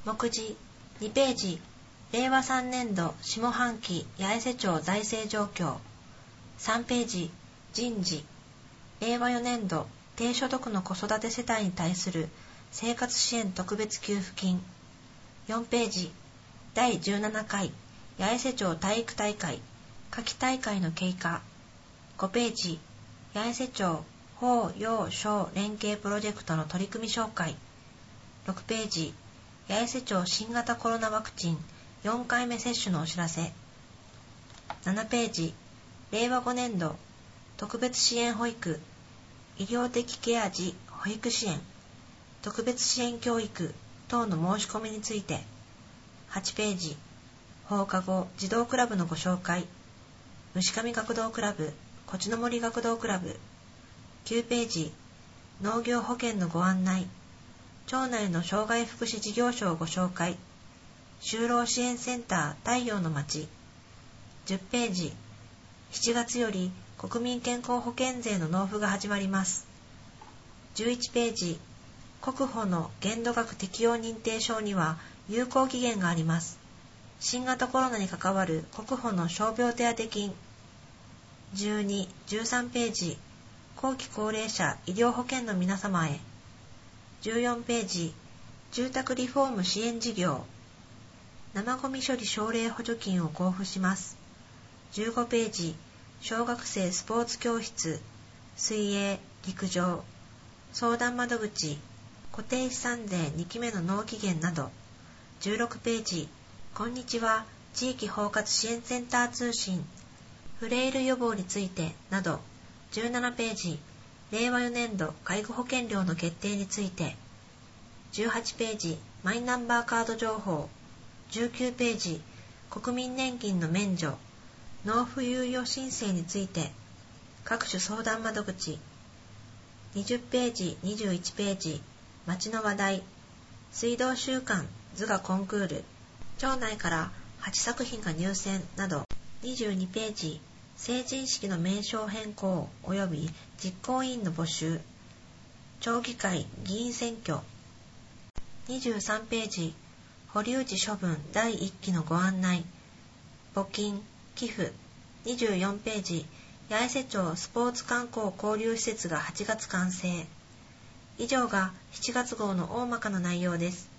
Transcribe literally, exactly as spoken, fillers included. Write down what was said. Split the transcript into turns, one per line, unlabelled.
目次にページ、れいわさんねんど下半期八重瀬町財政状況。さんページ、人事、れいわよねんど低所得の子育て世帯に対する生活支援特別給付金。よんページ、だいじゅうななかい八重瀬町体育大会夏季大会の経過。ごページ、八重瀬町法要小連携プロジェクトの取り組み紹介。ろくページ、八重瀬町新型コロナワクチンよんかいめ接種のお知らせ。ななページ、れいわごねんど特別支援保育医療的ケア児保育支援特別支援教育等の申し込みについて。はちページ、放課後児童クラブのご紹介。虫上学童クラブ、こちの森学童クラブ。きゅうページ、農業保険のご案内。町内の障害福祉事業所をご紹介。就労支援センター太陽の町。じゅっページ、しちがつより国民健康保険税の納付が始まります。じゅういちページ、国保の限度額適用認定証には有効期限があります。新型コロナに関わる国保の傷病手当金。じゅうに、じゅうさんページ、後期高齢者医療保険の皆様へ。じゅうよんページ、住宅リフォーム支援事業。生ゴミ処理奨励補助金を交付します。じゅうごページ、小学生スポーツ教室、水泳、陸上、相談窓口、固定資産税にきめの納期限など。じゅうろくページ、こんにちは、地域包括支援センター通信、フレイル予防についてなど。じゅうななページ、れいわよねんど介護保険料の決定について。じゅうはちページ、マイナンバーカード情報。じゅうきゅうページ、国民年金の免除、納付猶予申請について。各種相談窓口。にじゅっページ、にじゅういちページ、町の話題。水道週間図画コンクール。町内からはちさくひんが入選など。にじゅうにページ、成人式の名称変更及び実行委員の募集。町議会議員選挙。にじゅうさんページ、堀内処分だいいっきのご案内。募金、寄付。にじゅうよんページ、八重瀬町スポーツ観光交流施設がはちがつ完成。以上がしちがつ号の大まかな内容です。